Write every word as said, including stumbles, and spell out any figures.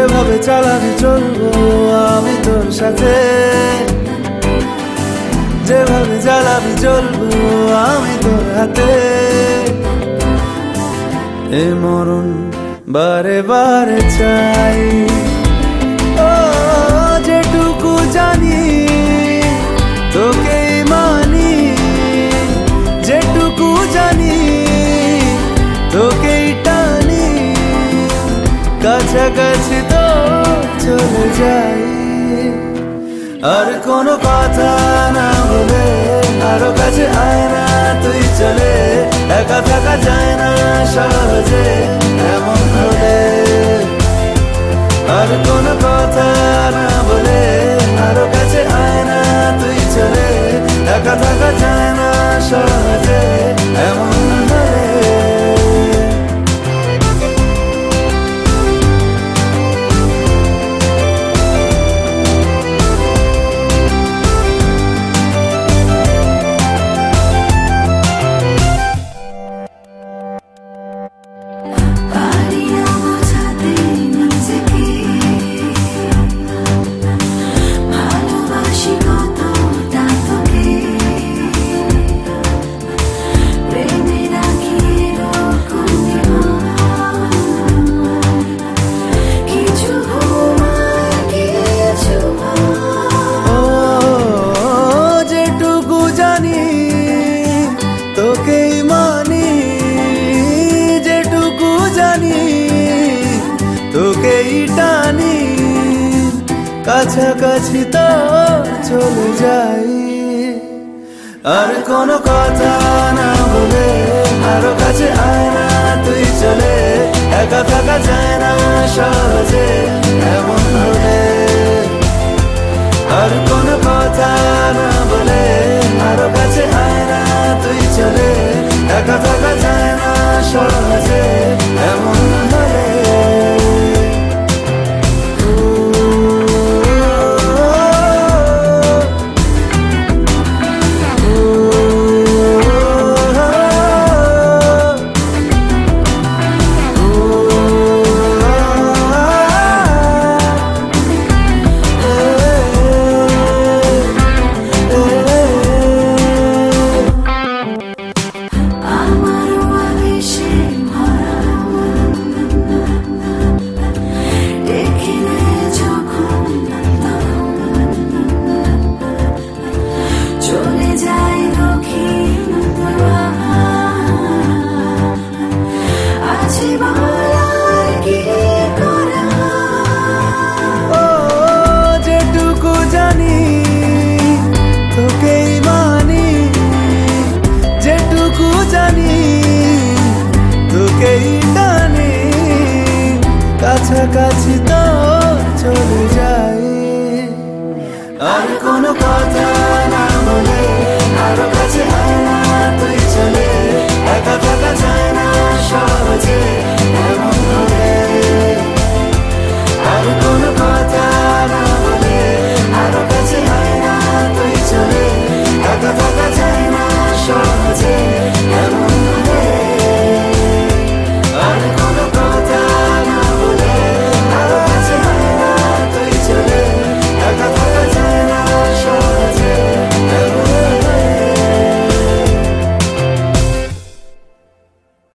যেভাবে চালাবি চলবো আমি তোর সাথে, যেভাবে জ্বালাবি জ্বলবো আমি তোর হাতে। এ মরণ বারে বারে চাই, ও যেটুকু জানি তোকেই মানি, যেটুকু জানি তোকেই টানি, কাছাকাছি তো চলে যাই। আর কোনো কথা না বলে আরো কাছে আয় না তুই চলে, একা থাকা যায় না সহজে এমন হলে। আর কোনো কথা না বলে আরো কাছে আয় না তুই চলে, একা থাকা যায় না সহজে এমন হলে। তোকেই মানি, যেটুকু জানি তোকেই টানি, কাছাকাছি তো চলে যাই। আর কোনো কথা না বলে আরো কাছে আয় না তুই চলে, একা থাকা যায় না সহজে এমন হলে। আর কোনো কথা না বলে আরো কাছে আয় না তুই চলে, একা থাকা যায় না সহজে এমন হলে। কাছাকাছি তো চলে যাই। আর কোনো কথা